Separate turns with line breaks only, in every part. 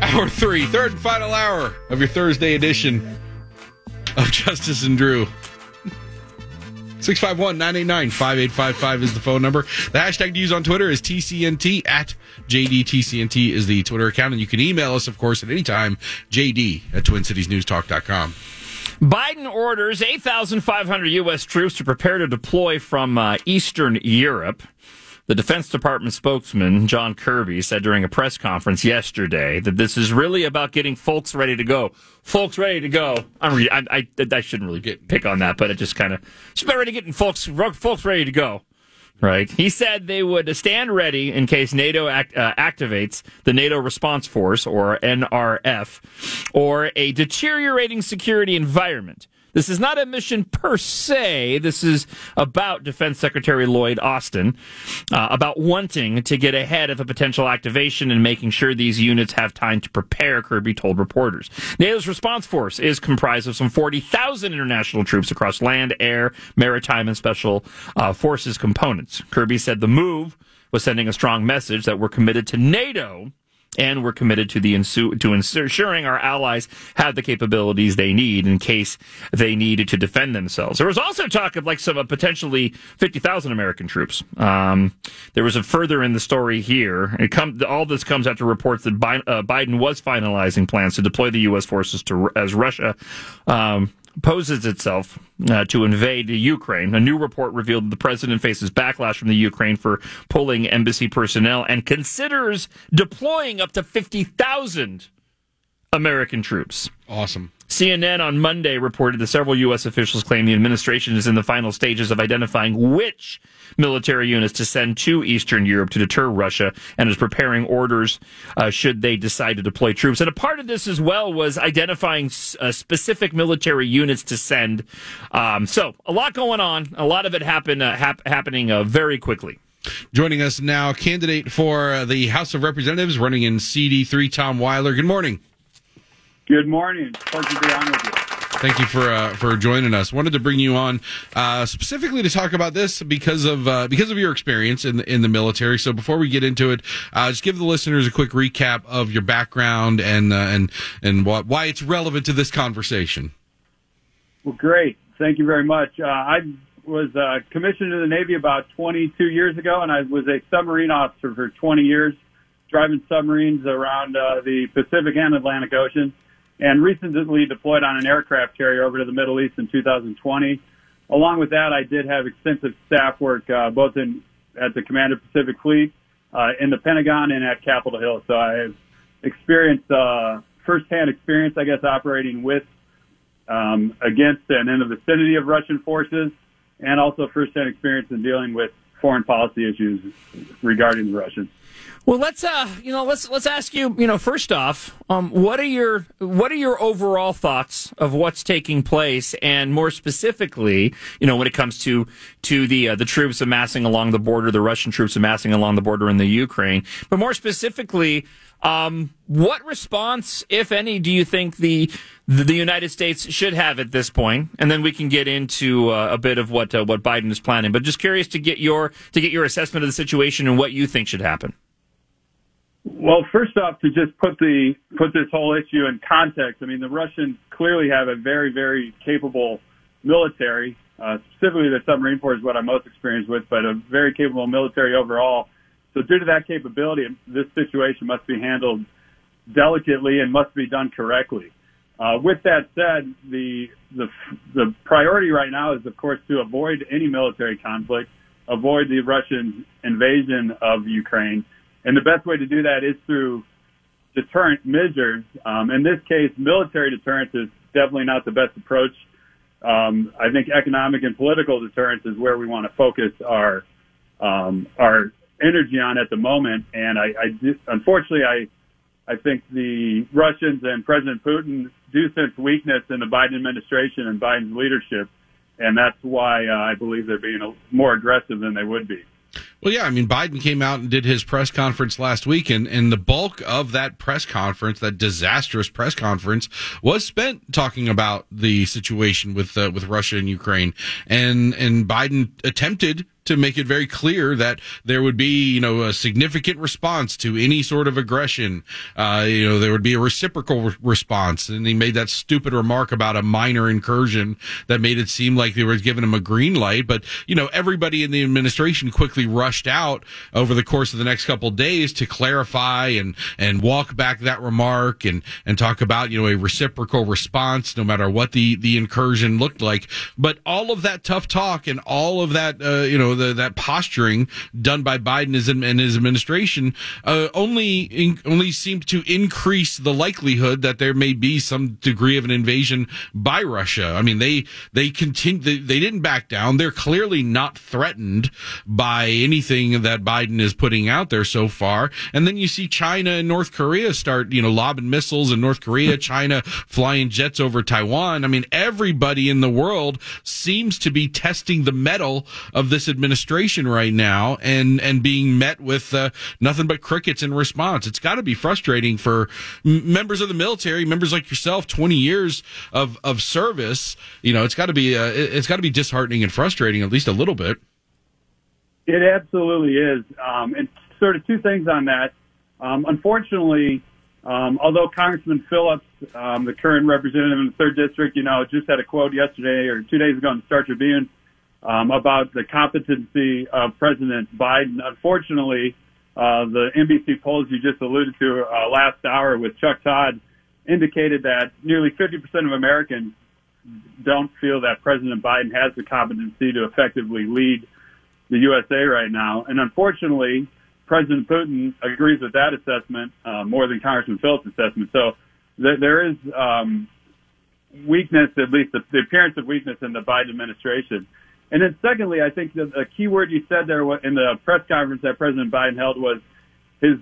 Hour 3, third and final hour of your Thursday edition of Justice and Drew. 651-989-5855 is the phone number. The hashtag to use on Twitter is TCNT. At JDTCNT is the Twitter account. And you can email us, of course, at any time, jd@TwinCitiesNews.com.
Biden orders 8,500 U.S. troops to prepare to deploy from Eastern Europe. The Defense Department spokesman, John Kirby, said during a press conference yesterday that this is really about getting folks ready to go. Folks ready to go. I shouldn't really pick on that, but it just kind of... It's about ready getting folks ready to go. Right. He said they would stand ready in case NATO activates the NATO Response Force, or NRF, or a deteriorating security environment. This is not a mission per se. This is about Defense Secretary Lloyd Austin, about wanting to get ahead of a potential activation and making sure these units have time to prepare, Kirby told reporters. NATO's response force is comprised of some 40,000 international troops across land, air, maritime, and special forces components. Kirby said the move was sending a strong message that we're committed to NATO, and we're committed to ensuring our allies have the capabilities they need in case they needed to defend themselves. There was also talk of some potentially 50,000 American troops. There was a further in the story here. All this comes after reports that Biden was finalizing plans to deploy the U.S. forces as Russia poses itself to invade Ukraine. A new report revealed that the president faces backlash from the Ukraine for pulling embassy personnel and considers deploying up to 50,000 American troops.
Awesome.
CNN on Monday reported that several U.S. officials claim the administration is in the final stages of identifying which military units to send to Eastern Europe to deter Russia, and is preparing orders should they decide to deploy troops. And a part of this as well was identifying specific military units to send. So a lot going on. A lot of it happening very quickly.
Joining us now, candidate for the House of Representatives, running in CD3, Tom Weiler. Good morning.
Good morning. Pleasure to be on with you.
Thank you for joining us. Wanted to bring you on specifically to talk about this because of your experience in the military. So before we get into it, just give the listeners a quick recap of your background and why it's relevant to this conversation.
Well, great. Thank you very much. I was commissioned in the Navy about 22 years ago, and I was a submarine officer for 20 years, driving submarines around the Pacific and Atlantic Ocean. And recently deployed on an aircraft carrier over to the Middle East in 2020. Along with that, I did have extensive staff work both at the Commander Pacific Fleet, in the Pentagon, and at Capitol Hill. So I have experienced firsthand experience, I guess, operating with, against, and in the vicinity of Russian forces, and also firsthand experience in dealing with foreign policy issues regarding the Russians.
Well, let's ask you, first off, what are your overall thoughts of what's taking place, and more specifically, when it comes to the troops amassing along the border, the Russian troops amassing along the border in the Ukraine, but more specifically, what response, if any, do you think the United States should have at this point? And then we can get into a bit of what Biden is planning. But just curious to get your assessment of the situation and what you think should happen.
Well, first off, to just put this whole issue in context, I mean, the Russians clearly have a very, very capable military. Specifically, the submarine force is what I'm most experienced with, but a very capable military overall. So due to that capability, this situation must be handled delicately and must be done correctly. With that said, the priority right now is, of course, to avoid any military conflict, avoid the Russian invasion of Ukraine. And the best way to do that is through deterrent measures. In this case, military deterrence is definitely not the best approach. I think economic and political deterrence is where we want to focus our energy on at the moment. And unfortunately, I think the Russians and President Putin do sense weakness in the Biden administration and Biden's leadership. And that's why I believe they're being more aggressive than they would be.
Well, yeah, I mean, Biden came out and did his press conference last week, and the bulk of that press conference, that disastrous press conference, was spent talking about the situation with Russia and Ukraine. And Biden attempted to make it very clear that there would be, a significant response to any sort of aggression. There would be a reciprocal response. And he made that stupid remark about a minor incursion that made it seem like they were giving him a green light. But, everybody in the administration quickly rushed out over the course of the next couple of days to clarify and walk back that remark and talk about, a reciprocal response, no matter what the incursion looked like. But all of that tough talk and all of that, that posturing done by Biden and his administration only seemed to increase the likelihood that there may be some degree of an invasion by Russia. I mean, they didn't back down. They're clearly not threatened by anything that Biden is putting out there so far. And then you see China and North Korea start, lobbing missiles in North Korea, China flying jets over Taiwan. I mean, everybody in the world seems to be testing the mettle of this administration right now and being met with nothing but crickets in response. It's got to be frustrating for members of the military, members like yourself, 20 years of service. It's got to be disheartening and frustrating, at least a little bit.
It absolutely is. And sort of two things on that. Unfortunately, although Congressman Phillips, the current representative in the 3rd District, just had a quote yesterday or 2 days ago in the Star Tribune about the competency of President Biden. Unfortunately, the NBC polls you just alluded to last hour with Chuck Todd indicated that nearly 50% of Americans don't feel that President Biden has the competency to effectively lead the USA right now. And unfortunately, President Putin agrees with that assessment more than Congressman Phillips' assessment. So there is weakness, at least the appearance of weakness in the Biden administration. And then secondly, I think the key word you said there in the press conference that President Biden held was his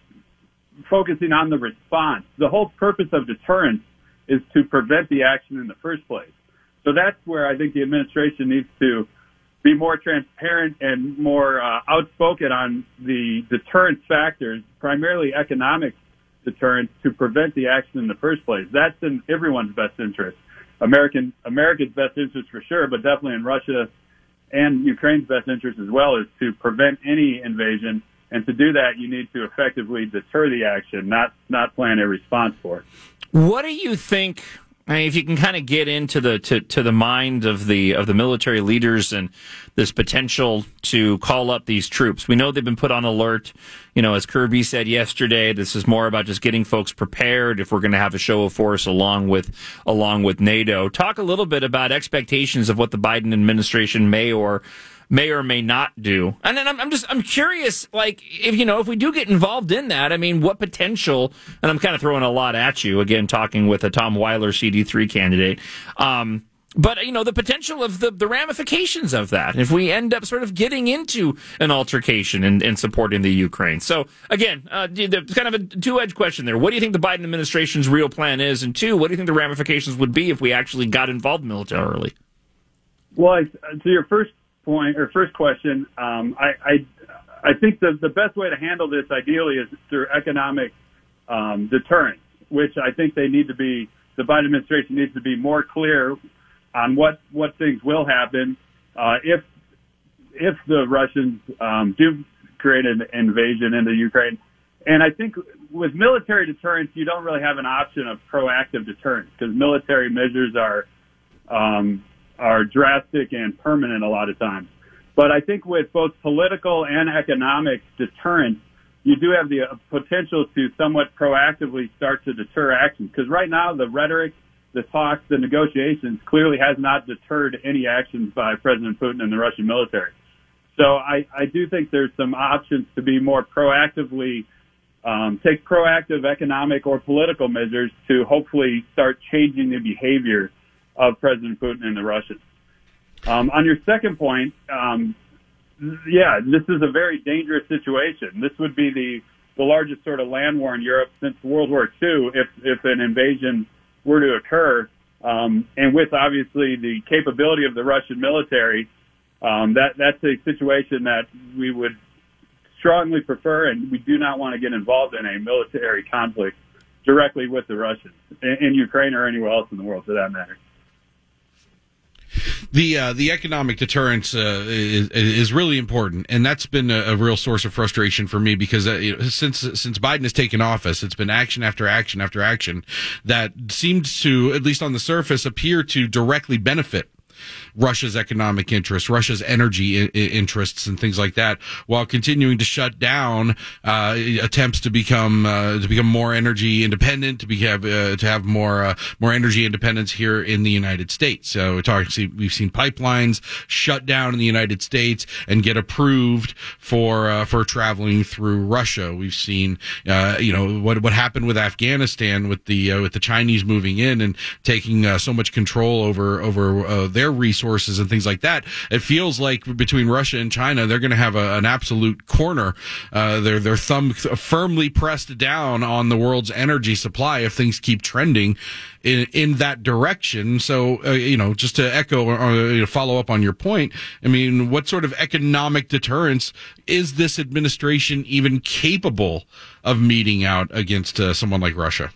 focusing on the response. The whole purpose of deterrence is to prevent the action in the first place. So that's where I think the administration needs to be more transparent and more outspoken on the deterrence factors, primarily economic deterrence, to prevent the action in the first place. That's in everyone's best interest. America's best interest for sure, but definitely in Russia and Ukraine's best interest as well, is to prevent any invasion. And to do that, you need to effectively deter the action, not plan a response for it.
What do you think? I mean, if you can kind of get into the mind of the military leaders and this potential to call up these troops. We know they've been put on alert. As Kirby said yesterday, this is more about just getting folks prepared if we're going to have a show of force along with NATO. Talk a little bit about expectations of what the Biden administration may or may not do. And then I'm curious, like, if we do get involved in that, I mean, what potential, and I'm kind of throwing a lot at you, again, talking with a Tom Weiler CD3 candidate, but, the potential of the ramifications of that, if we end up sort of getting into an altercation and supporting the Ukraine. So, again, kind of a two-edged question there. What do you think the Biden administration's real plan is? And two, what do you think the ramifications would be if we actually got involved militarily?
Well, to your first question, I think the best way to handle this ideally is through economic deterrence, which I think the Biden administration needs to be more clear on what things will happen if the Russians do create an invasion into Ukraine. And I think with military deterrence, you don't really have an option of proactive deterrence because military measures are drastic and permanent a lot of times. But I think with both political and economic deterrence, you do have the potential to somewhat proactively start to deter actions. Because right now, the rhetoric, the talks, the negotiations clearly has not deterred any actions by President Putin and the Russian military. So I do think there's some options to be more proactively, take proactive economic or political measures to hopefully start changing the behavior of President Putin and the Russians. On your second point, this is a very dangerous situation. This would be the largest sort of land war in Europe since World War II if an invasion were to occur. And with obviously the capability of the Russian military, that's a situation that we would strongly prefer, and we do not want to get involved in a military conflict directly with the Russians in Ukraine or anywhere else in the world for that matter.
The economic deterrence is really important, and that's been a real source of frustration for me because since Biden has taken office, it's been action after action after action that seems to, at least on the surface, appear to directly benefit Russia's economic interests, Russia's energy interests, and things like that, while continuing to shut down attempts to become more energy independent, to have more energy independence here in the United States. So we've seen pipelines shut down in the United States and get approved for traveling through Russia. We've seen what happened with Afghanistan with the Chinese moving in and taking so much control over their resources and things like that. It feels like between Russia and China, they're going to have an absolute corner, their thumb firmly pressed down on the world's energy supply if things keep trending in that direction. So, just to echo or follow up on your point, I mean, what sort of economic deterrence is this administration even capable of meting out against someone like Russia?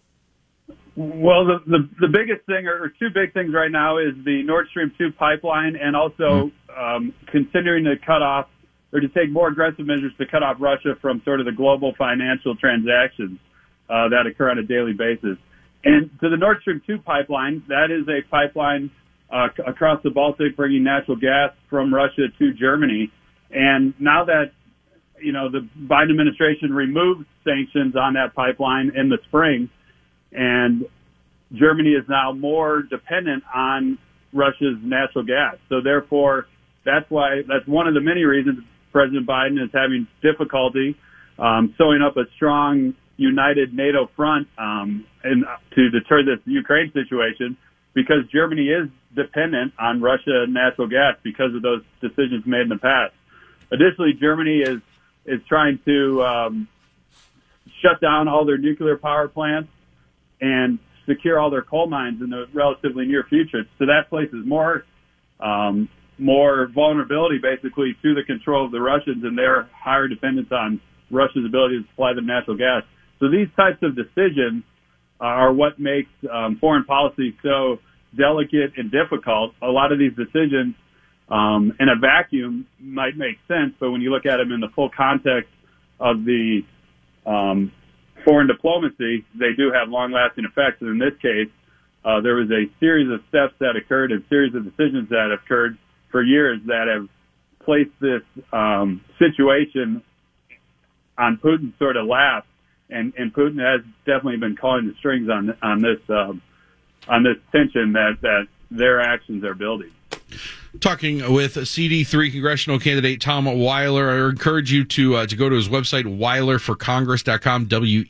Well, the biggest thing, or two big things right now, is the Nord Stream 2 pipeline, and also continuing to cut off, or to take more aggressive measures to cut off Russia from sort of the global financial transactions that occur on a daily basis. And to the Nord Stream 2 pipeline, that is a pipeline across the Baltic bringing natural gas from Russia to Germany. And now that, the Biden administration removed sanctions on that pipeline in the spring, and Germany is now more dependent on Russia's natural gas. So therefore, that's one of the many reasons President Biden is having difficulty sewing up a strong, united NATO front and to deter this Ukraine situation, because Germany is dependent on Russia natural gas because of those decisions made in the past. Additionally, Germany is trying to shut down all their nuclear power plants and secure all their coal mines in the relatively near future. So that places more vulnerability, basically, to the control of the Russians and their higher dependence on Russia's ability to supply them natural gas. So these types of decisions are what makes foreign policy so delicate and difficult. A lot of these decisions in a vacuum might make sense, but when you look at them in the full context of the foreign diplomacy, they do have long-lasting effects. And in this case, there was a series of steps that occurred, a series of decisions that have occurred for years that have placed this situation on Putin's sort of lap, and Putin has definitely been calling the strings on this tension that their actions are building.
Talking with CD3 congressional candidate Tom Weiler. I encourage you to go to his website, weilerforcongress.com,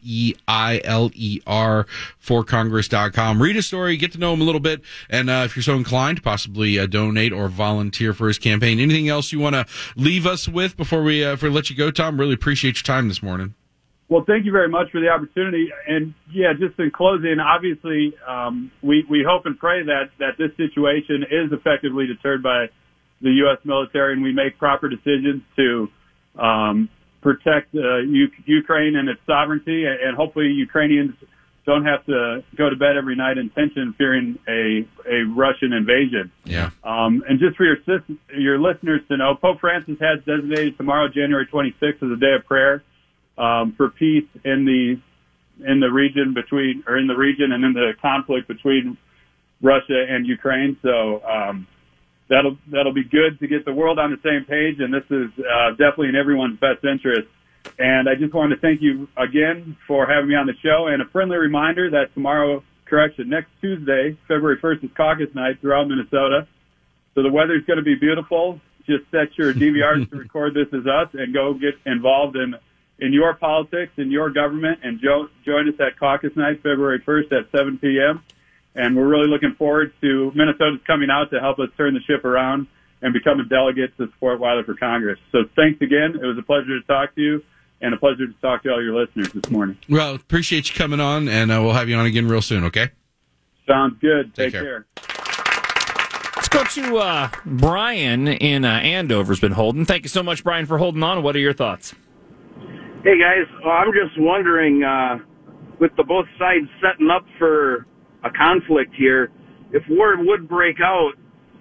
WEILER for Congress.com. Read his story, get to know him a little bit, and if you're so inclined, possibly donate or volunteer for his campaign. Anything else you want to leave us with before we let you go, Tom? Really appreciate your time this morning.
Well, thank you very much for the opportunity. And yeah, just in closing, obviously, we hope and pray that this situation is effectively deterred by the U.S. military, and we make proper decisions to protect Ukraine and its sovereignty, and hopefully Ukrainians don't have to go to bed every night in tension fearing a Russian invasion.
Yeah.
And just for your listeners to know, Pope Francis has designated tomorrow, January 26th, as a day of prayer for peace in the region and in the conflict between Russia and Ukraine. So that'll be good to get the world on the same page, and this is definitely in everyone's best interest. And I just wanted to thank you again for having me on the show, and a friendly reminder that next Tuesday, February 1st, is caucus night throughout Minnesota. So the weather's going to be beautiful. Just set your DVRs to record This Is Us and go get involved in your politics, in your government, and join us at caucus night, February 1st at 7 p.m. And we're really looking forward to Minnesota's coming out to help us turn the ship around and become a delegate to support Weiler for Congress. So thanks again. It was a pleasure to talk to you, and a pleasure to talk to all your listeners this morning.
Well, appreciate you coming on, and we'll have you on again real soon, okay?
Sounds good. Take care.
Let's go to Brian in Andover's been holding. Thank you so much, Brian, for holding on. What are your thoughts?
Hey, guys. I'm just wondering, with the both sides setting up for a conflict here, if war would break out,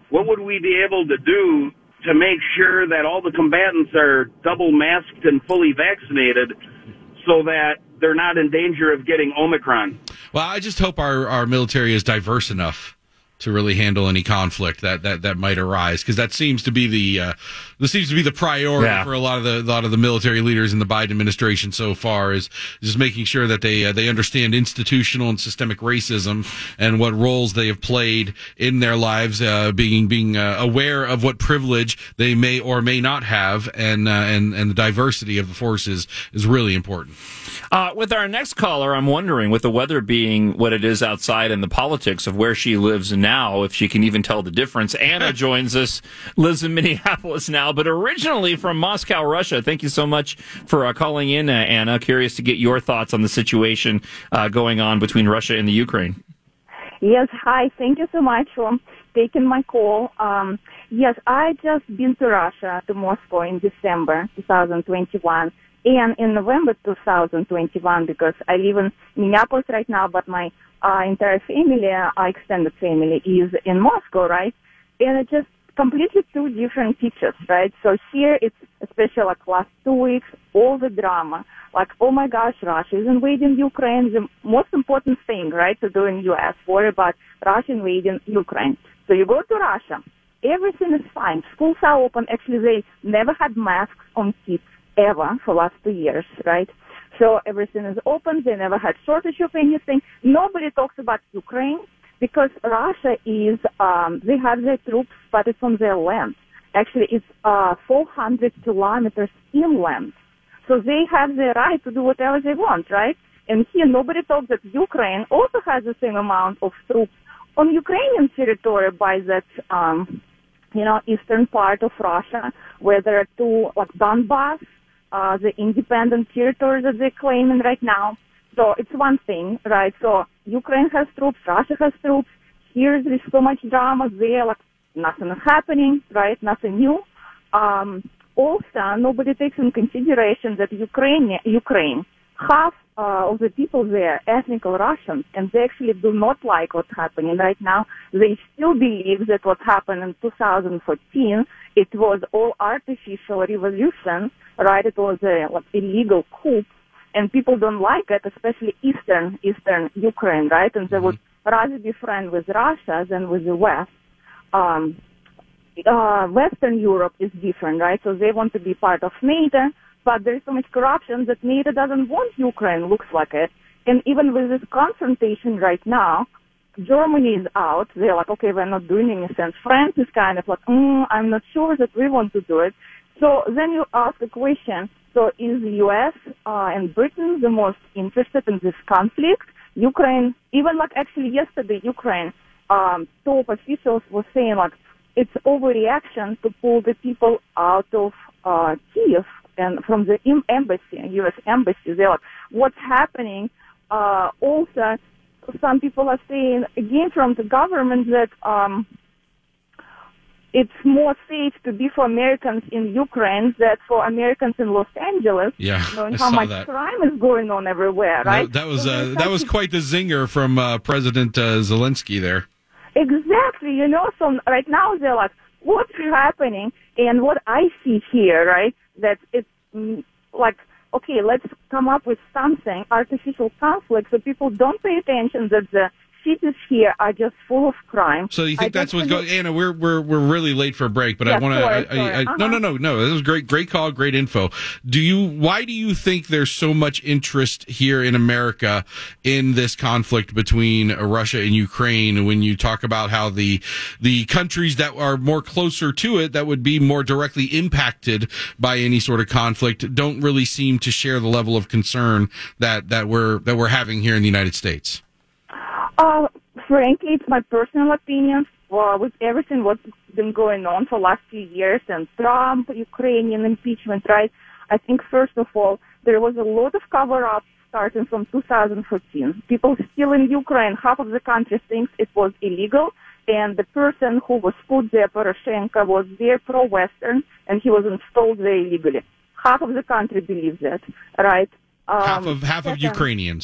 what would we be able to do to make sure that all the combatants are double masked and fully vaccinated so that they're not in danger of getting Omicron?
Well, I just hope our military is diverse enough to really handle any conflict that might arise, because that seems to be the priority for a lot of the military leaders in the Biden administration so far, is just making sure that they understand institutional and systemic racism and what roles they have played in their lives, being aware of what privilege they may or may not have, and the diversity of the forces is really important.
With our next caller, I'm wondering, with the weather being what it is outside and the politics of where she lives now, if she can even tell the difference. Anna joins us, lives in Minneapolis now, but originally from Moscow, Russia. Thank you so much for calling in, Anna. Curious to get your thoughts on the situation going on between Russia and the Ukraine.
Yes, hi. Thank you so much for taking my call. Yes, I just been to Russia, to Moscow in December 2021. And in November 2021, because I live in Minneapolis right now, but my entire family, extended family, is in Moscow, right? And it's just completely two different pictures, right? So here it's, especially like last 2 weeks, all the drama, like, oh my gosh, Russia is invading Ukraine, the most important thing, right, to do in U.S., worry about Russia invading Ukraine. So you go to Russia, everything is fine, schools are open, actually they never had masks on kids ever for last 2 years, right? So everything is open. They never had shortage of anything. Nobody talks about Ukraine because Russia is, they have their troops, but it's on their land. Actually, it's 400 kilometers inland. So they have the right to do whatever they want, right? And here nobody talks that Ukraine also has the same amount of troops on Ukrainian territory by that, eastern part of Russia, where there are two, like Donbass, the independent territory that they're claiming right now. So it's one thing, right? So Ukraine has troops, Russia has troops. Here there's so much drama there, like nothing is happening, right? Nothing new. Also, nobody takes in consideration that Ukraine, half of the people there are ethnic Russians, and they actually do not like what's happening right now. They still believe that what happened in 2014, it was all artificial revolution, right? It was a illegal coup, and people don't like it, especially Eastern Ukraine, right? And they would rather be friends with Russia than with the West. Western Europe is different, right? So they want to be part of NATO, but there's so much corruption that NATO doesn't want Ukraine, looks like it. And even with this confrontation right now, Germany is out. They're like, okay, we're not doing anything. France is kind of like, I'm not sure that we want to do it. So then you ask the question, so is the U.S. And Britain the most interested in this conflict? Ukraine, even like actually yesterday, Ukraine top officials were saying like it's overreaction to pull the people out of Kyiv and from the embassy, U.S. embassy. They're like, what's happening? Also, some people are saying again from the government that it's more safe to be for Americans in Ukraine than for Americans in Los Angeles.
Yeah,
knowing how much crime is going on everywhere, right?
That was quite the zinger from President Zelensky there.
Exactly, so right now they're like, what's happening? And what I see here, right, that it's like, okay, let's come up with something, artificial conflict, so people don't pay attention that the cities here are just full of crime.
So you think that's what's going? Anna, we're really late for a break, but I want to. No. This was great call, great info. Why do you think there's so much interest here in America in this conflict between Russia and Ukraine? When you talk about how the countries that are more closer to it, that would be more directly impacted by any sort of conflict, don't really seem to share the level of concern that we're having here in the United States.
Frankly, it's my personal opinion. With everything what's been going on for the last few years and Trump, Ukrainian impeachment, right? I think, first of all, there was a lot of cover-up starting from 2014. People still in Ukraine, half of the country thinks it was illegal, and the person who was put there, Poroshenko, was there pro-Western, and he was installed there illegally. Half of the country believes that, right?
Half of Ukrainians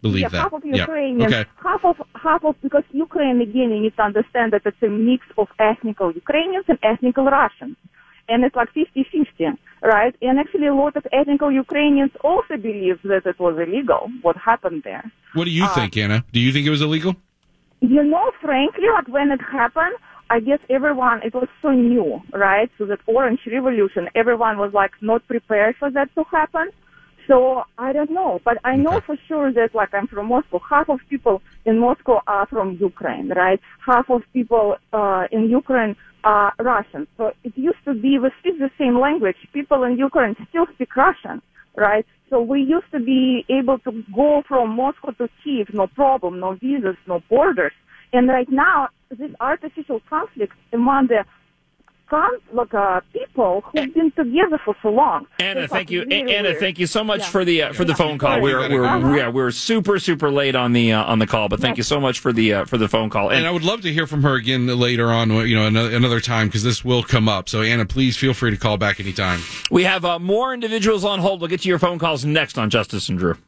believe that.
Half of Ukrainians,
Okay.
half of because Ukraine, again, you need to understand that it's a mix of ethnical Ukrainians and ethnical Russians. And it's like 50-50, right? And actually a lot of ethnical Ukrainians also believe that it was illegal, what happened there.
What do you think, Anna? Do you think it was illegal?
Frankly, like when it happened, I guess everyone, it was so new, right? So that Orange Revolution, everyone was like not prepared for that to happen. So I don't know, but I know for sure that like I'm from Moscow, half of people in Moscow are from Ukraine, right? Half of people in Ukraine are Russian. So it used to be we speak the same language. People in Ukraine still speak Russian, right? So we used to be able to go from Moscow to Kyiv, no problem, no visas, no borders. And right now, this artificial conflict among the people who've been together for so long.
Anna, thank you.
Really
Anna,
weird.
thank you so much for the phone call. We're super late on the call, but thank you so much for the phone call.
And I would love to hear from her again later on, another time, because this will come up. So, Anna, please feel free to call back anytime.
We have more individuals on hold. We'll get to your phone calls next on Justice and Drew.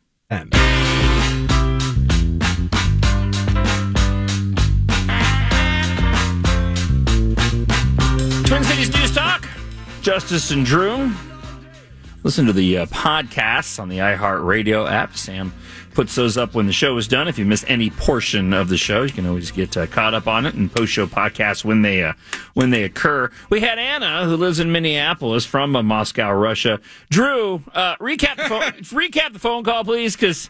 Twin Cities News Talk, Justice and Drew. Listen to the podcasts on the iHeartRadio app. Sam puts those up when the show is done. If you miss any portion of the show, you can always get caught up on it and post-show podcasts when they occur. We had Anna, who lives in Minneapolis, from Moscow, Russia. Drew, recap the phone call, please, because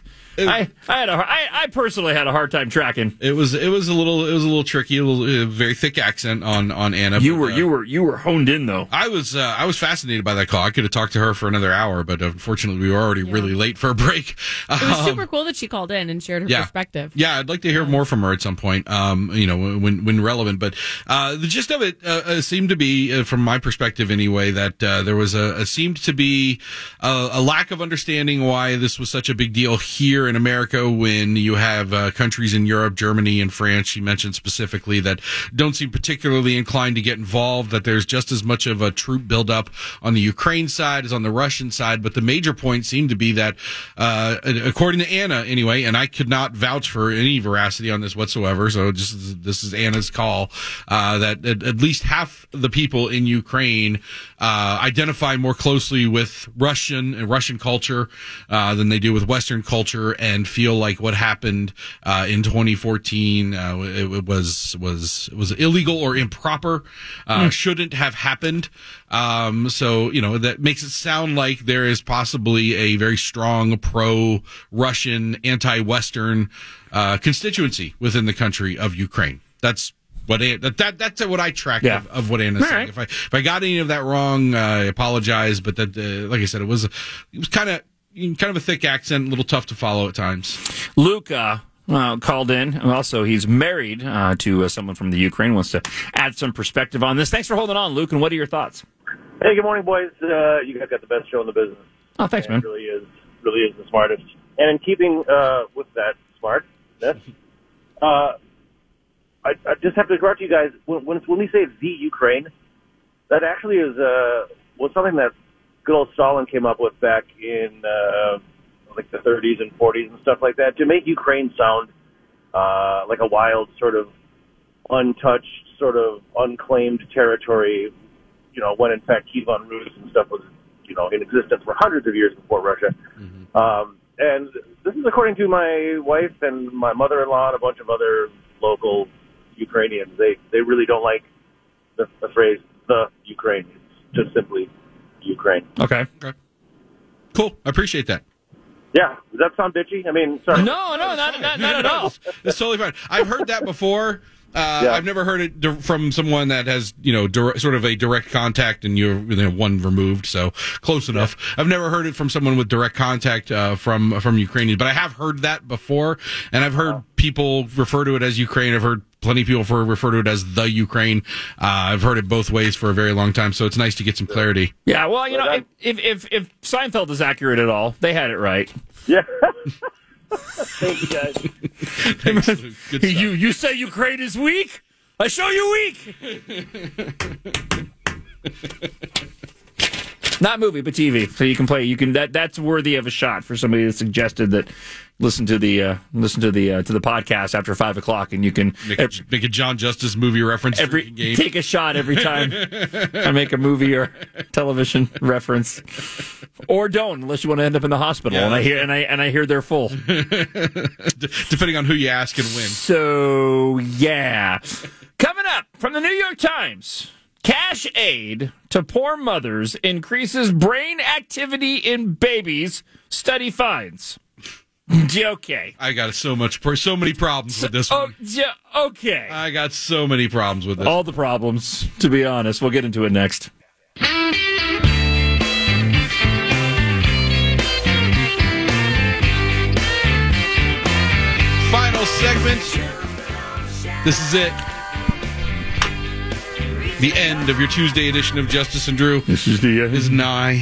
I personally had a hard time tracking.
It was a little tricky, a very thick accent on Anna.
You were honed in though.
I was fascinated by that call. I could have talked to her for another hour, but unfortunately we were already really late for a break.
It was super cool that she called in and shared her perspective.
Yeah, I'd like to hear more from her at some point. When relevant. But the gist of it seemed to be, from my perspective anyway, that there was seemed to be a lack of understanding why this was such a big deal here in America when you have countries in Europe, Germany and France, she mentioned specifically, that don't seem particularly inclined to get involved, that there's just as much of a troop buildup on the Ukraine side as on the Russian side. But the major point seemed to be that, according to Anna anyway, and I could not vouch for any veracity on this whatsoever, so this is Anna's call, that at least half the people in Ukraine identify more closely with Russian culture than they do with Western culture, and feel like what happened in 2014 it was illegal or improper, shouldn't have happened. So that makes it sound like there is possibly a very strong pro-Russian, anti-Western constituency within the country of Ukraine. That's what that's what I tracked of what Anna's saying. Right. If I got any of that wrong, I apologize. But that, like I said, it was kind of a thick accent, a little tough to follow at times.
Luca called in. Also, he's married to someone from the Ukraine. Wants to add some perspective on this. Thanks for holding on, Luke. And what are your thoughts?
Hey, good morning, boys. You guys got the best show in the business.
Oh, thanks, man.
It really is the smartest. And in keeping with that smartness, I just have to correct you guys. When we say the Ukraine, that actually is was something that good old Stalin came up with back in like the 30s and 40s and stuff like that, to make Ukraine sound like a wild, sort of untouched, sort of unclaimed territory, when in fact Kievan Rus and stuff was, in existence for hundreds of years before Russia. Mm-hmm. And this is according to my wife and my mother-in-law and a bunch of other local Ukrainians. They really don't like the phrase "the Ukraine." It's just simply Ukraine.
Okay.
Cool. I appreciate that.
Yeah. Does that sound bitchy? I mean, sorry.
No, not at all.
It's totally fine. I've heard that before. I've never heard it from someone that has, sort of a direct contact, and you're one removed, so close enough. Yeah. I've never heard it from someone with direct contact from Ukrainians, but I have heard that before, and I've heard people refer to it as Ukraine. I've heard plenty of people refer to it as the Ukraine. I've heard it both ways for a very long time, so it's nice to get some clarity.
Yeah, well, if Seinfeld is accurate at all, they had it right.
Yeah. Thank you, guys.
Thanks, Luke. Good stuff.
You say Ukraine is weak? I show you weak. Not movie, but TV. So you can play. That's worthy of a shot for somebody that suggested that. Listen to the podcast after 5 o'clock, and you can
make a John Justice movie reference.
Take a shot every time I make a movie or television reference, or don't, unless you want to end up in the hospital. Yeah. And I hear they're full,
depending on who you ask and when.
So yeah, coming up from the New York Times. Cash aid to poor mothers increases brain activity in babies. Study finds. Okay.
I got so many problems with this one.
Okay.
I got so many problems with this.
All the problems, to be honest. We'll get into it next.
Final segment. This is it. The end of your Tuesday edition of Justice and Drew.
This is the end.
Is nigh.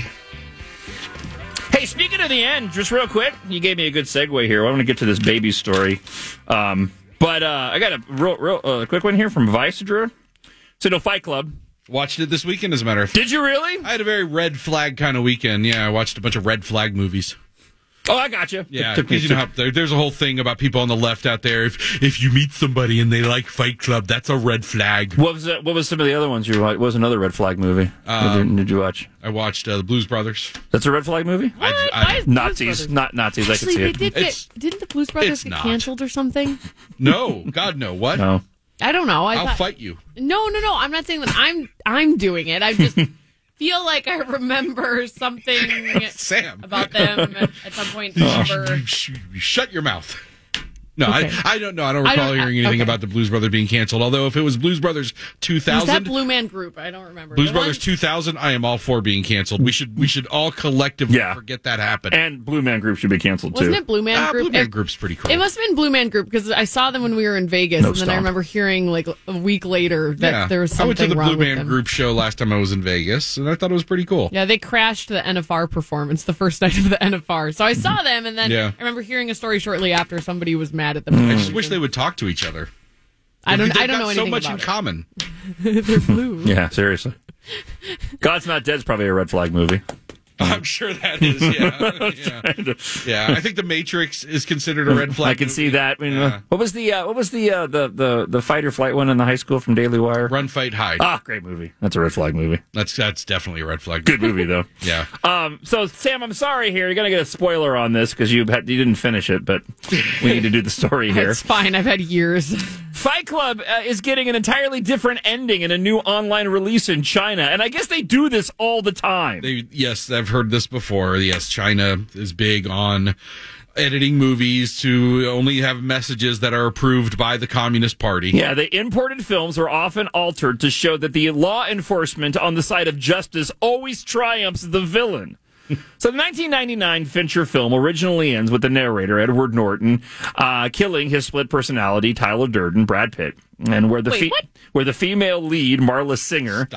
Hey, speaking of the end, just real quick, you gave me a good segue here. I want to get to this baby story. But I got a real quick one here from Vice, Drew. So, Fight Club.
Watched it this weekend, as a matter of fact.
Did you really?
I had a very red flag kind of weekend. Yeah, I watched a bunch of red flag movies.
Oh, I got you.
Yeah, because you know how there's a whole thing about people on the left out there. If you meet somebody and they like Fight Club, that's a red flag.
What was some of the other ones you watched? What was another red flag movie? Did you watch?
I watched The Blues Brothers.
That's a red flag movie? Nazis. Not Nazis.
Actually,
I can see it.
Didn't the Blues Brothers get canceled or something?
No. God, no. What?
No.
I don't know.
I'll fight you.
No. I'm not saying that I'm doing it. I just feel like I remember something
Sam.
about them at some point.
Shut your mouth. No, okay. I don't know. I don't recall hearing anything about the Blues Brothers being canceled. Although if it was Blues Brothers 2000,
was that Blue Man Group? I don't remember.
Blues Brothers 2000. I am all for being canceled. We should all collectively forget that happened.
And Blue Man Group should be canceled too.
Wasn't it Blue Man Group?
Blue Man Group's pretty cool.
It must have been Blue Man Group because I saw them when we were in Vegas, then I remember hearing like a week later that there was something wrong with them.
I went to the Blue Man Group show last time I was in Vegas, and I thought it was pretty cool.
Yeah, they crashed the NFR performance the first night of the NFR, so I saw them, and then I remember hearing a story shortly after somebody was mad at them.
I just wish they would talk to each other.
I don't know anything
so much
about
in common.
They're blue.
Yeah, seriously. God's Not Dead's probably a red flag movie.
I'm sure that is. Yeah. I think The Matrix is considered a red flag.
I can see that. I mean, what was the fight or flight one in the high school from Daily Wire?
Run, Fight, Hide.
Ah, great movie. That's a red flag movie.
That's definitely a red flag.
Good movie though.
Yeah.
So Sam, I'm sorry here. You're gonna get a spoiler on this because you didn't finish it, but we need to do the story here.
It's fine. I've had years.
Fight Club is getting an entirely different ending in a new online release in China, and I guess they do this all the time.
Yes, I've heard this before. Yes, China is big on editing movies to only have messages that are approved by the Communist Party.
Yeah, the imported films are often altered to show that the law enforcement on the side of justice always triumphs the villain. So the 1999 Fincher film originally ends with the narrator, Edward Norton, killing his split personality, Tyler Durden, Brad Pitt, and where the female lead, Marla Singer,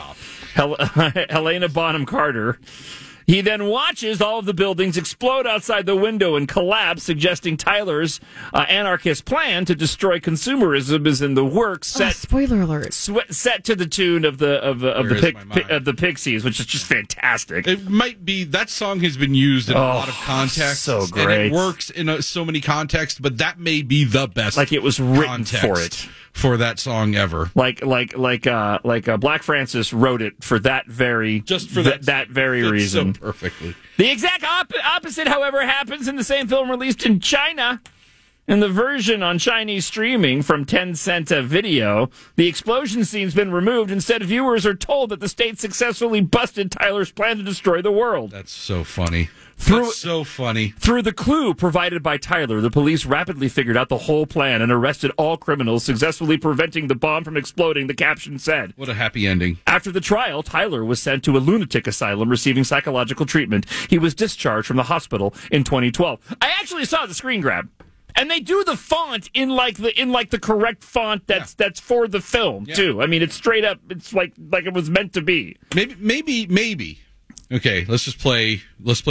Helena Bonham Carter, he then watches all of the buildings explode outside the window and collapse, suggesting Tyler's anarchist plan to destroy consumerism is in the works.
Spoiler alert!
Set to the tune of the Pixies, which is just fantastic.
It might be that song has been used in a lot of contexts,
so great,
and it works in so many contexts. But that may be the best,
like it was written for it.
For that song ever,
like Black Francis wrote it for that very that very reason
so perfectly.
The exact opposite, however, happens in the same film released in China. In the version on Chinese streaming from Tencent Video, the explosion scene's been removed. Instead, viewers are told that the state successfully busted Tyler's plan to destroy the world.
That's so funny. That's so funny.
Through the clue provided by Tyler, the police rapidly figured out the whole plan and arrested all criminals, successfully preventing the bomb from exploding, the caption said.
What a happy ending.
After the trial, Tyler was sent to a lunatic asylum receiving psychological treatment. He was discharged from the hospital in 2012. I actually saw the screen grab. And they do the font in the correct font that's for the film too. I mean, it's straight up. It's like it was meant to be.
Maybe. Okay, let's play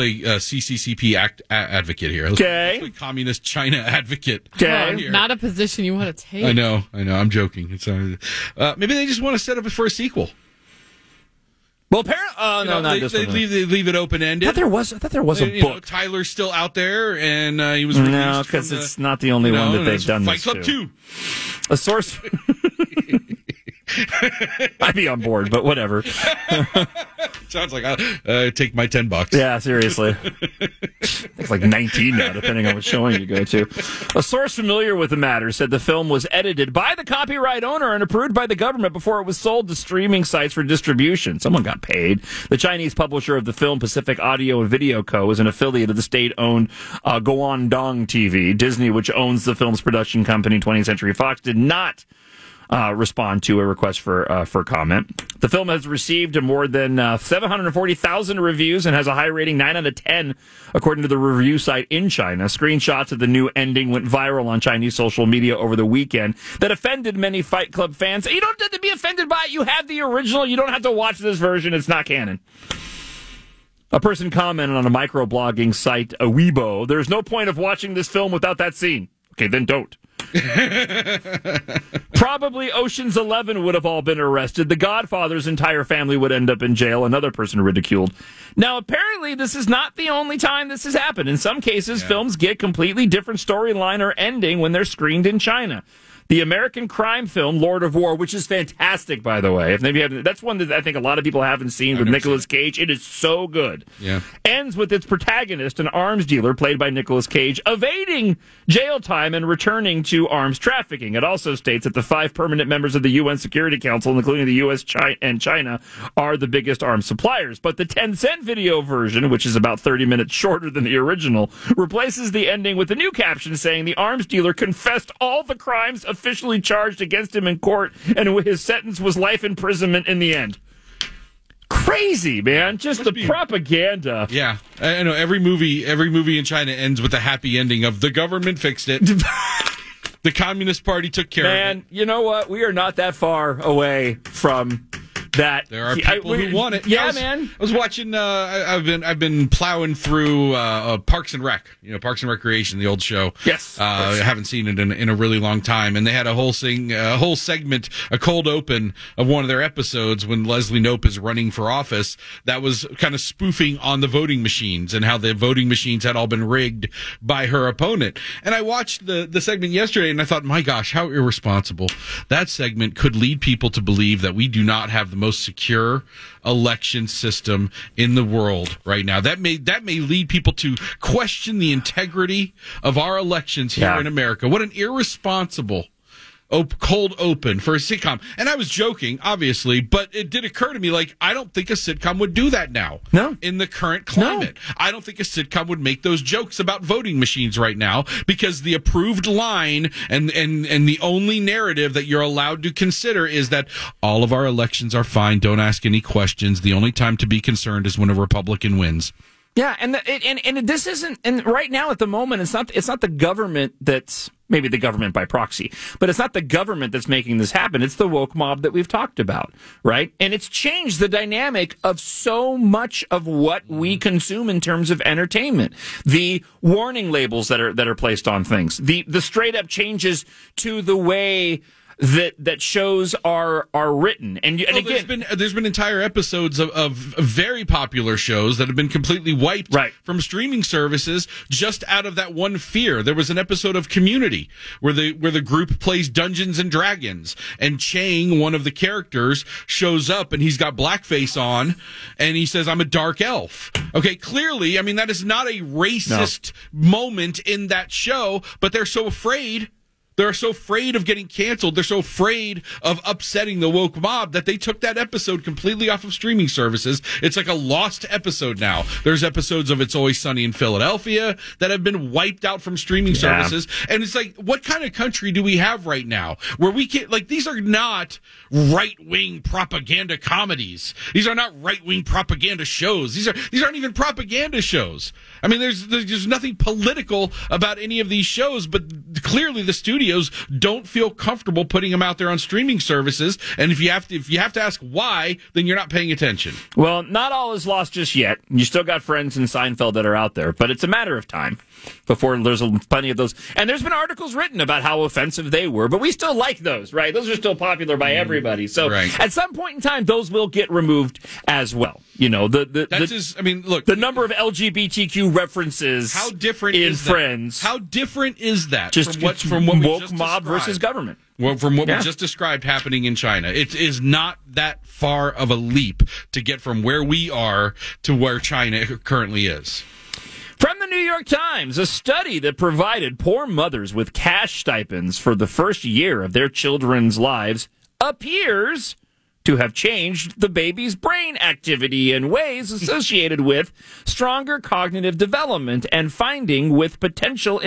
CCCP advocate here. Let's play Communist China advocate.
Okay,
not a position you want to take.
I know. I'm joking. It's maybe they just want to set up it for a sequel.
Well, apparently, no, not this one.
They leave it open ended.
I thought there was a book.
Tyler's still out there, and he was released.
No, because it's not the only one that they've done
Fight
this
Club
to.
2.
A source. I'd be on board, but whatever.
Sounds like I'll take my $10.
Yeah, seriously. It's like 19 now, depending on what showing you go to. A source familiar with the matter said the film was edited by the copyright owner and approved by the government before it was sold to streaming sites for distribution. Someone got paid. The Chinese publisher of the film, Pacific Audio and Video Co., is an affiliate of the state-owned Guangdong TV. Disney, which owns the film's production company, 20th Century Fox, did not respond to a request for comment. The film has received more than 740,000 reviews and has a high rating, 9 out of 10, according to the review site in China. Screenshots of the new ending went viral on Chinese social media over the weekend that offended many Fight Club fans. You don't have to be offended by it. You have the original. You don't have to watch this version. It's not canon. A person commented on a microblogging site, Weibo, "There's no point of watching this film without that scene." Okay, then don't. Probably Ocean's 11 would have all been arrested. The Godfather's entire family would end up in jail. Another person ridiculed. Now, apparently, this is not the only time this has happened. In some cases, films get completely different storyline or ending when they're screened in China. The American crime film Lord of War, which is fantastic, by the way. That's one that I think a lot of people haven't seen with Nicolas Cage. It is so good.
Yeah.
Ends with its protagonist, an arms dealer played by Nicolas Cage, evading jail time and returning to arms trafficking. It also states that the 5 permanent members of the UN Security Council, including the U.S. and China, are the biggest arms suppliers. But the 10-cent video version, which is about 30 minutes shorter than the original, replaces the ending with a new caption saying the arms dealer confessed all the crimes officially charged against him in court, and his sentence was life imprisonment in the end. Crazy, man. Just the propaganda.
Yeah. I know every movie in China ends with a happy ending of the government fixed it. The Communist Party took care of it.
Man, you know what? We are not that far away from that.
There are people who want it.
Yeah, man.
I was watching. I've been plowing through Parks and Rec. Parks and Recreation, the old show.
Yes.
I haven't seen it in a really long time, and they had a whole segment, a cold open of one of their episodes when Leslie Knope is running for office. That was kind of spoofing on the voting machines and how the voting machines had all been rigged by her opponent. And I watched the segment yesterday, and I thought, my gosh, how irresponsible! That segment could lead people to believe that we do not have the most secure election system in the world right now. That may lead people to question the integrity of our elections here in America. What an irresponsible cold open for a sitcom. And I was joking, obviously, but it did occur to me, I don't think a sitcom would do that now.
No.
In the current climate. No. I don't think a sitcom would make those jokes about voting machines right now, because the approved line and the only narrative that you're allowed to consider is that all of our elections are fine. Don't ask any questions. The only time to be concerned is when a Republican wins.
Yeah, and this isn't, and right now at the moment, it's not the government that's, maybe the government by proxy, but it's not the government that's making this happen. It's the woke mob that we've talked about, right? And it's changed the dynamic of so much of what we consume in terms of entertainment. The warning labels that are placed on things, the straight up changes to the way that shows are written, and again,
there's been entire episodes of very popular shows that have been completely wiped from streaming services just out of that one fear. There was an episode of Community where the group plays Dungeons and Dragons, and Chang, one of the characters, shows up and he's got blackface on, and he says, "I'm a dark elf." Okay, clearly, I mean, that is not a racist moment in that show, but they're so afraid. They're so afraid of getting canceled. They're so afraid of upsetting the woke mob that they took that episode completely off of streaming services. It's like a lost episode now. There's episodes of It's Always Sunny in Philadelphia that have been wiped out from streaming services. And it's like, what kind of country do we have right now where we can't, these are not right-wing propaganda comedies. These are not right-wing propaganda shows. These aren't even propaganda shows. I mean, there's nothing political about any of these shows, but clearly the studio studios don't feel comfortable putting them out there on streaming services. And if you have to ask why, then you're not paying attention.
Well, not all is lost just yet. You still got Friends and Seinfeld that are out there, but it's a matter of time before there's plenty of those. And there's been articles written about how offensive they were, but we still like those, right? Those are still popular by everybody. So at some point in time, those will get removed as well. You know, look, the number of LGBTQ references.
How different
in
is
Friends?
How different is that
just
from what we
woke
just
mob
described?
versus government?
Well, from what we just described happening in China, it is not that far of a leap to get from where we are to where China currently is.
From the New York Times, a study that provided poor mothers with cash stipends for the first year of their children's lives appears to have changed the baby's brain activity in ways associated with stronger cognitive development and finding with potential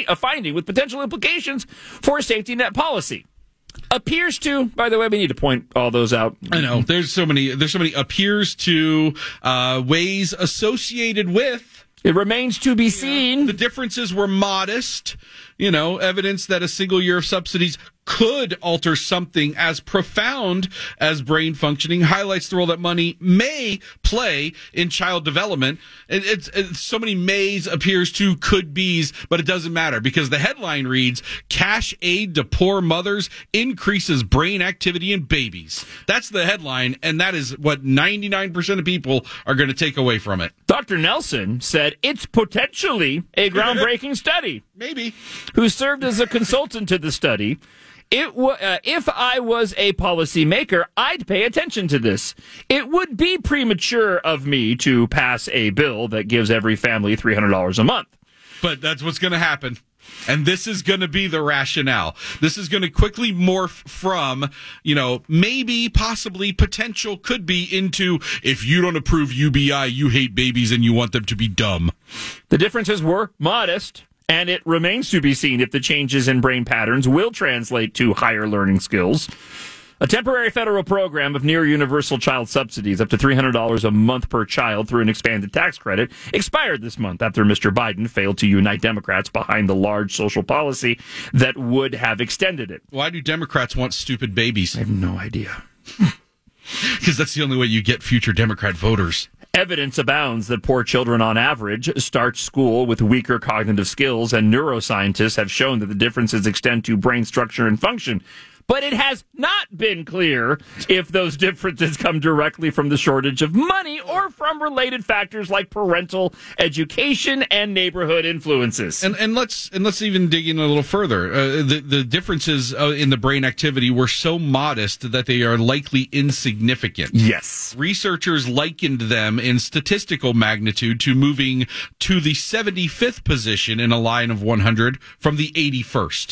implications for safety net policy. Appears to, by the way, we need to point all those out.
I know there's so many appears to, ways associated with.
It remains to be seen.
The differences were modest. You know, evidence that a single year of subsidies could alter something as profound as brain functioning highlights the role that money may play in child development. It's so many mays appears to could be's, but it doesn't matter because the headline reads, cash aid to poor mothers increases brain activity in babies. That's the headline, and that is what 99% of people are going to take away from it.
Dr. Nelson said it's potentially a groundbreaking study.
Maybe.
Who served as a consultant to the study. If I was a policymaker, I'd pay attention to this. It would be premature of me to pass a bill that gives every family $300 a month.
But that's what's going to happen. And this is going to be the rationale. This is going to quickly morph from, maybe, possibly, potential, could be into, if you don't approve UBI, you hate babies and you want them to be dumb.
The differences were modest. And it remains to be seen if the changes in brain patterns will translate to higher learning skills. A temporary federal program of near universal child subsidies up to $300 a month per child through an expanded tax credit expired this month after Mr. Biden failed to unite Democrats behind the large social policy that would have extended it.
Why do Democrats want stupid babies?
I have no idea.
Because that's the only way you get future Democrat voters.
Evidence abounds that poor children on average start school with weaker cognitive skills, and neuroscientists have shown that the differences extend to brain structure and function. But it has not been clear if those differences come directly from the shortage of money or from related factors like parental education and neighborhood influences.
And let's even dig in a little further. The differences in the brain activity were so modest that they are likely insignificant.
Yes.
Researchers likened them in statistical magnitude to moving to the 75th position in a line of 100 from the 81st.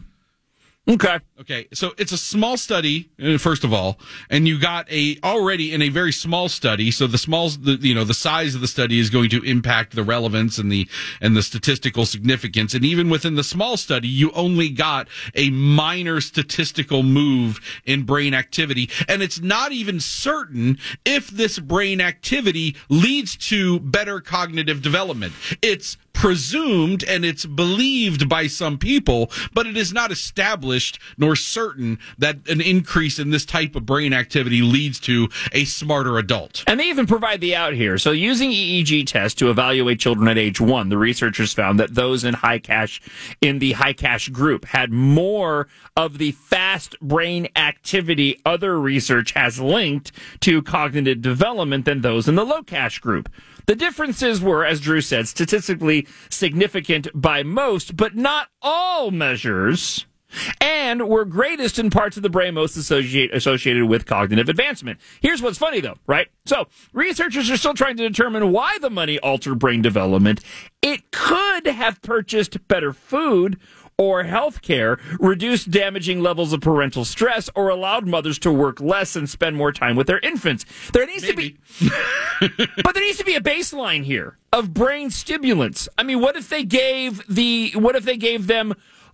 Okay. So it's a small study, first of all, and you got already in a very small study. So the size of the study is going to impact the relevance and the statistical significance. And even within the small study, you only got a minor statistical move in brain activity. And it's not even certain if this brain activity leads to better cognitive development. It's presumed and it's believed by some people, but it is not established nor certain that an increase in this type of brain activity leads to a smarter adult.
And they even provide the out here. So using EEG tests to evaluate children at age 1, the researchers found that those in the high cash group had more of the fast brain activity other research has linked to cognitive development than those in the low cash group. The differences were, as Drew said, statistically significant by most, but not all measures, and were greatest in parts of the brain most associated with cognitive advancement. Here's what's funny, though, right? So, researchers are still trying to determine why the money altered brain development. It could have purchased better food or health care, reduced damaging levels of parental stress, or allowed mothers to work less and spend more time with their infants. There needs to be a baseline here of brain stimulants. I mean, what if they gave them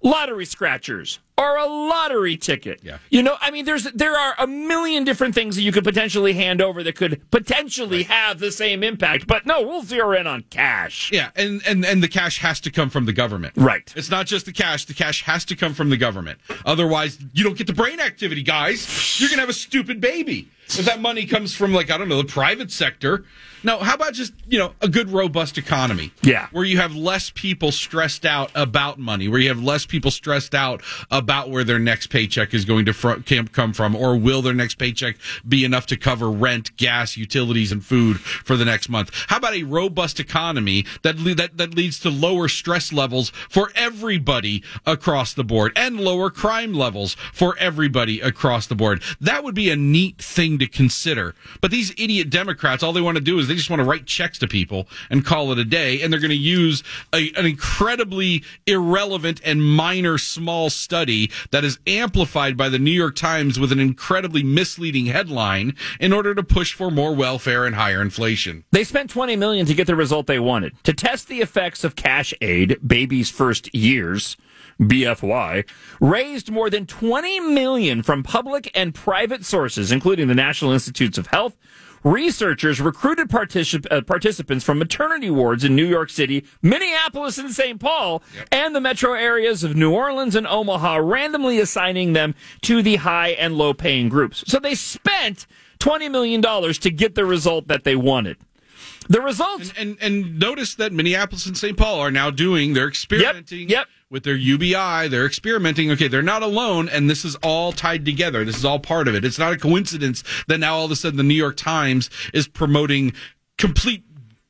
lottery scratchers or a lottery ticket.
Yeah.
There are a million different things that you could potentially hand over that could potentially have the same impact. But no, we'll zero in on cash.
Yeah, and the cash has to come from the government.
Right.
It's not just the cash. The cash has to come from the government. Otherwise, you don't get the brain activity, guys. You're going to have a stupid baby. If that money comes from, the private sector. No, how about just, a good, robust economy?
Yeah.
Where you have less people stressed out about money, where you have less people stressed out about where their next paycheck is going to come from, or will their next paycheck be enough to cover rent, gas, utilities, and food for the next month? How about a robust economy that leads to lower stress levels for everybody across the board and lower crime levels for everybody across the board? That would be a neat thing to consider. But these idiot Democrats, all they want to do is they just want to write checks to people and call it a day, and they're going to use an incredibly irrelevant and minor small study that is amplified by the New York Times with an incredibly misleading headline in order to push for more welfare and higher inflation.
They spent $20 million to get the result they wanted. To test the effects of cash aid, babies' first years, BFY, raised more than $20 million from public and private sources, including the National Institutes of Health. Researchers recruited participants from maternity wards in New York City, Minneapolis, and St. Paul, and the metro areas of New Orleans and Omaha, randomly assigning them to the high and low paying groups. So they spent $20 million to get the result that they wanted. The results...
And notice that Minneapolis and St. Paul are now doing, they're experimenting with their UBI. They're experimenting. Okay, they're not alone, and this is all tied together. This is all part of it. It's not a coincidence that now all of a sudden the New York Times is promoting complete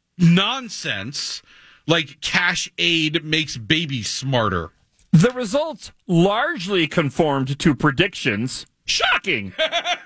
nonsense like cash aid makes babies smarter.
The results largely conformed to predictions. Shocking!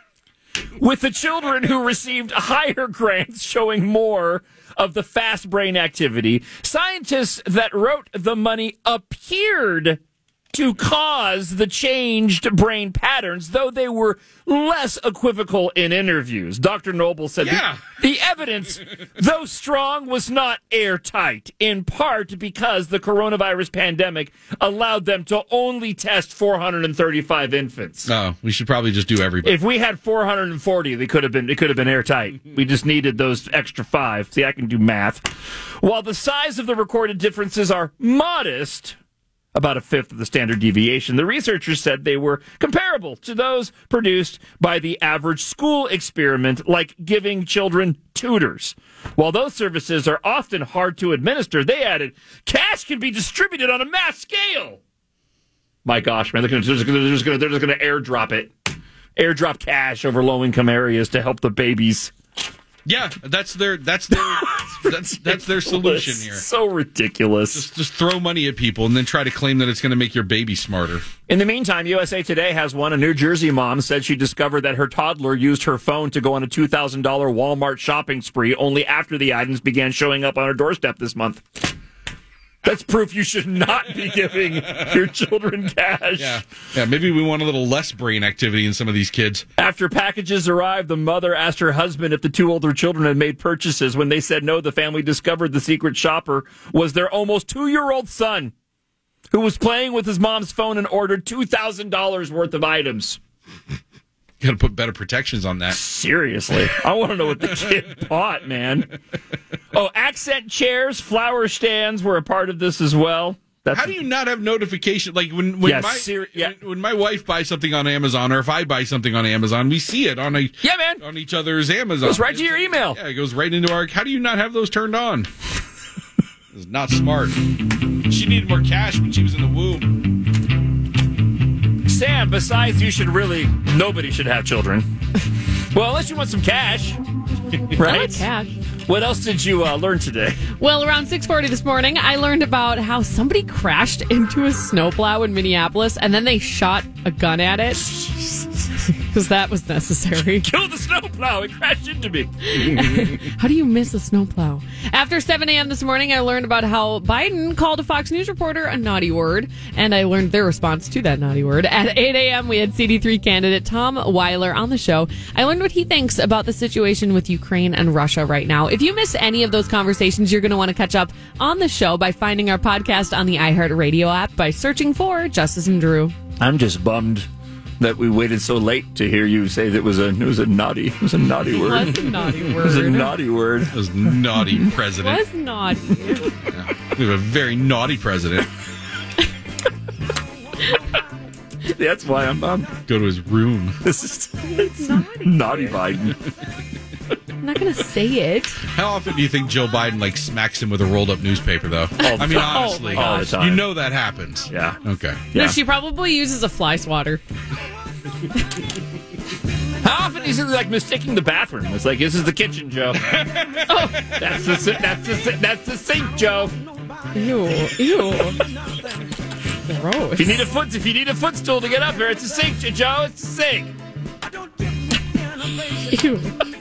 With the children who received higher grants showing more of the fast brain activity, scientists that wrote the money appeared to cause the changed brain patterns, though they were less equivocal in interviews. Dr. Noble said the evidence, though strong, was not airtight, in part because the coronavirus pandemic allowed them to only test 435 infants.
Oh, we should probably just do everybody.
If we had 440, it could have been airtight. We just needed those extra 5. See, I can do math. While the size of the recorded differences are modest, about a fifth of the standard deviation, the researchers said they were comparable to those produced by the average school experiment, like giving children tutors. While those services are often hard to administer, they added, cash can be distributed on a mass scale. My gosh, man, they're just going to airdrop it. Airdrop cash over low-income areas to help the babies.
Yeah, that's their solution here.
So ridiculous.
Just throw money at people and then try to claim that it's going to make your baby smarter.
In the meantime, USA Today has one. A New Jersey mom said she discovered that her toddler used her phone to go on a $2,000 Walmart shopping spree only after the items began showing up on her doorstep this month. That's proof you should not be giving your children cash.
Yeah, maybe we want a little less brain activity in some of these kids.
After packages arrived, the mother asked her husband if the two older children had made purchases. When they said no, the family discovered the secret shopper was their almost 2-year-old son, who was playing with his mom's phone and ordered $2,000 worth of items.
Got to put better protections on that.
Seriously. I want to know what the kid bought, man. Oh, accent chairs, flower stands were a part of this as well.
How do you not have notification? Like when my wife buys something on Amazon, or if I buy something on Amazon, we see it on on each other's Amazon.
It goes right to your email.
Yeah, it goes right into our. How do you not have those turned on? It's not smart. She needed more cash when she was in the womb.
Sam, besides nobody should have children. Well, unless you want some cash. Right?
I like cash.
What else did you learn today?
Well, around 6:40 this morning, I learned about how somebody crashed into a snowplow in Minneapolis, and then they shot a gun at it. Because that was necessary.
Kill the snowplow. It crashed into me.
How do you miss a snowplow? After 7 a.m. this morning, I learned about how Biden called a Fox News reporter a naughty word, and I learned their response to that naughty word. At 8 a.m., we had CD3 candidate Tom Weiler on the show. I learned what he thinks about the situation with Ukraine and Russia right now. If you miss any of those conversations, you're going to want to catch up on the show by finding our podcast on the iHeartRadio app by searching for Justice and Drew.
I'm just bummed that we waited so late to hear you say that it was a naughty word.
It was a naughty word.
It was a naughty word.
It was naughty
It
president.
was naughty.
Yeah. We have a very naughty president.
That's why I'm bummed.
Go to his room.
This is
Naughty.
naughty Biden.
I'm not going to say it.
How often do you think Joe Biden smacks him with a rolled up newspaper, though?
All the
I mean,
time.
honestly,
Oh, my
All the time.
you know that happens.
Yeah.
Okay.
Yeah.
No, she probably uses a fly swatter.
How often is it mistaking the bathroom? It's like, this is the kitchen, Joe. Oh, that's the sink, Joe.
Ew. Gross.
If you need a footstool to get up here, it's a sink, Joe. It's a sink.
Ew.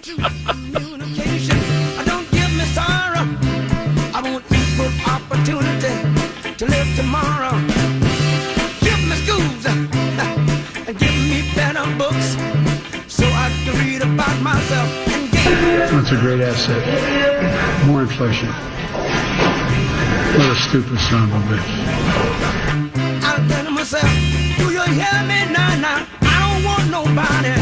I don't give me sorrow. I want equal opportunity to live tomorrow. Give me schools and give me better books so I can read about myself and gain.
That's a great asset. More inflation. What a stupid son of a bitch.
I'm telling myself, do you hear me now? I don't want nobody